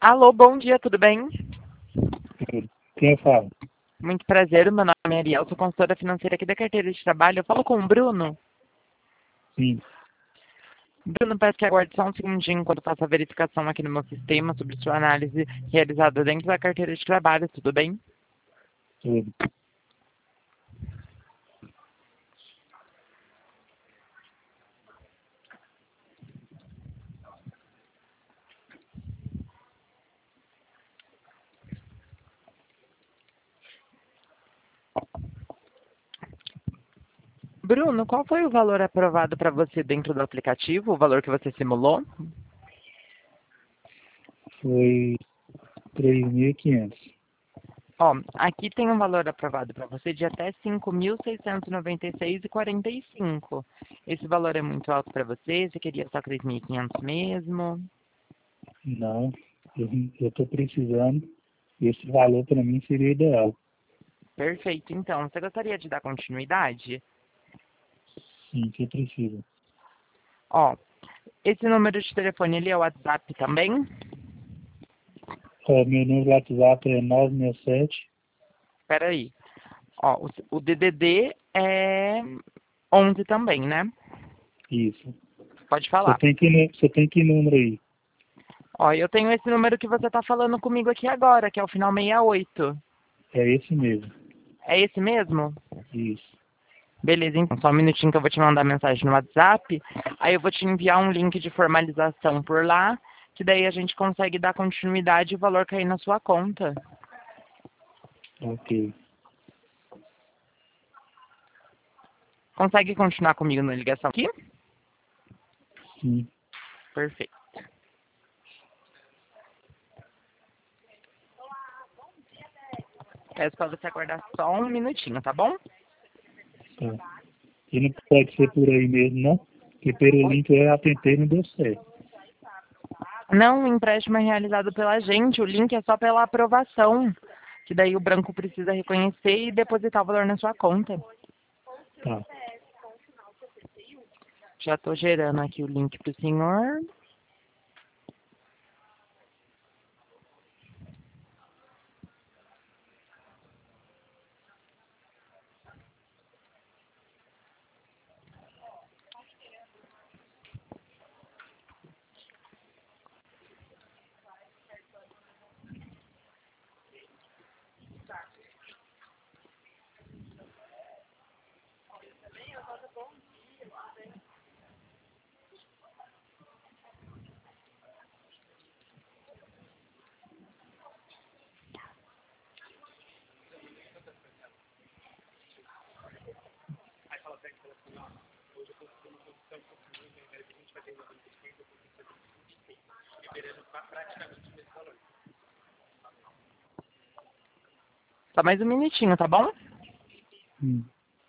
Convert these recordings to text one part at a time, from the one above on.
Alô, bom dia, tudo bem? Quem fala? Muito prazer, meu nome é Ariel, sou consultora financeira aqui da carteira de trabalho. Eu falo com o Bruno. Sim, Bruno, peço que aguarde só um segundinho enquanto eu faço a verificação aqui no meu sistema sobre sua análise realizada dentro da carteira de trabalho, tudo bem? tudo. Bruno, qual foi o valor aprovado para você dentro do aplicativo, o valor que você simulou? Foi 3.500. Ó, aqui tem um valor aprovado para você de até 5.696,45. Esse valor é muito alto para você? Você queria só 3.500 mesmo? Não, eu estou precisando. Esse valor para mim seria ideal. Perfeito, então. Você gostaria de dar continuidade? Sim, que precisa. Ó, esse número de telefone, ele é o WhatsApp também? Meu número do WhatsApp é 967. Espera aí. Ó, o DDD é 11 também, né? Isso. Pode Você falar. tem que número aí? Ó, eu tenho esse número que você está falando comigo aqui agora, que é o final 68. É esse mesmo. É esse mesmo? Isso. Beleza, então, só um minutinho que eu vou te mandar mensagem no WhatsApp. Aí eu vou te enviar um link de formalização por lá, que daí a gente consegue dar continuidade e o valor cair na sua conta. Ok. Consegue continuar comigo na ligação aqui? Sim. Perfeito. Peço para você aguardar só um minutinho, tá bom? Tá. E não pode ser por aí mesmo, não? Porque pelo Oi? link eu tentei e não deu certo. Não, o empréstimo é realizado pela gente, o link é só pela aprovação, que daí o banco precisa reconhecer e depositar o valor na sua conta. Tá. Já estou gerando aqui o link para o senhor. Só mais um minutinho, tá bom? Hum.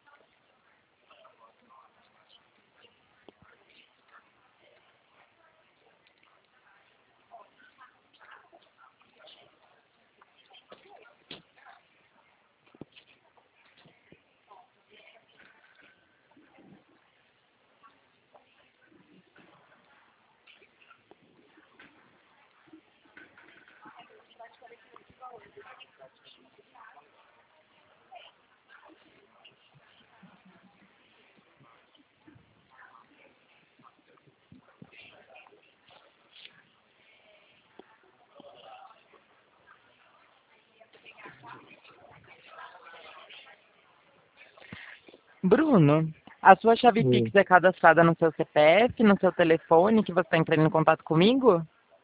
Bruno, a sua chave Oi. Pix é cadastrada no seu CPF, no seu telefone, que você está entrando em contato comigo?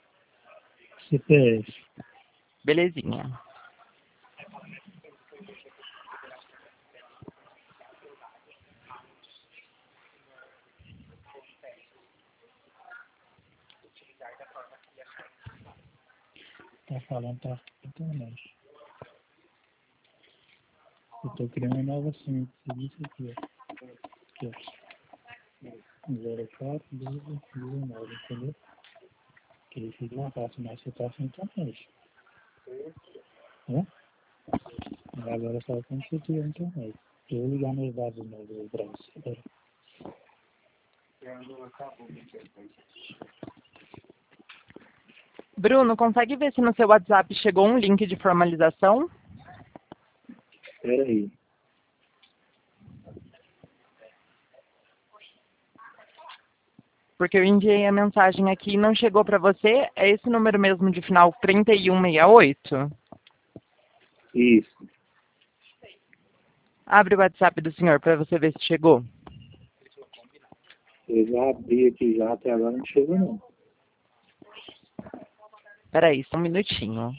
CPF. Belezinha. Tá falando, tá na internet. Eu tô criando uma nova senha. Isso aqui, ó. Aqui, ó. 04 12 19, entendeu? Que aí fica mais fácil, mas você tá sem internet. Né? Agora só quando você tiver internet. Eu vou ligar meus dados novos pra você. Agora. Bruno, consegue ver se no seu WhatsApp chegou um link de formalização? Espera aí. Porque eu enviei a mensagem aqui e não chegou para você. É esse número mesmo de final 3168? Isso. Abre o WhatsApp do senhor para você ver se chegou. Eu já abri aqui já, até agora não chegou não. Peraí, só um minutinho.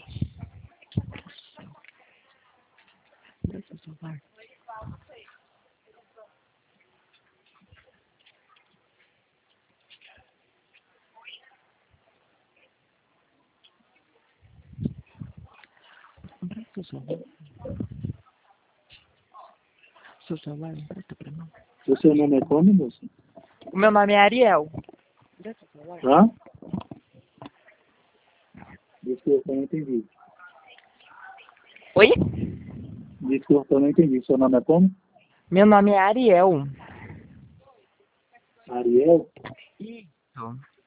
Seu celular, empresta pra mim. O seu nome é como, moça? O meu nome é Ariel. Hã? Desculpa, eu não entendi. Oi? Desculpa, eu não entendi. Seu nome é como? Meu nome é Ariel. Ariel? Isso.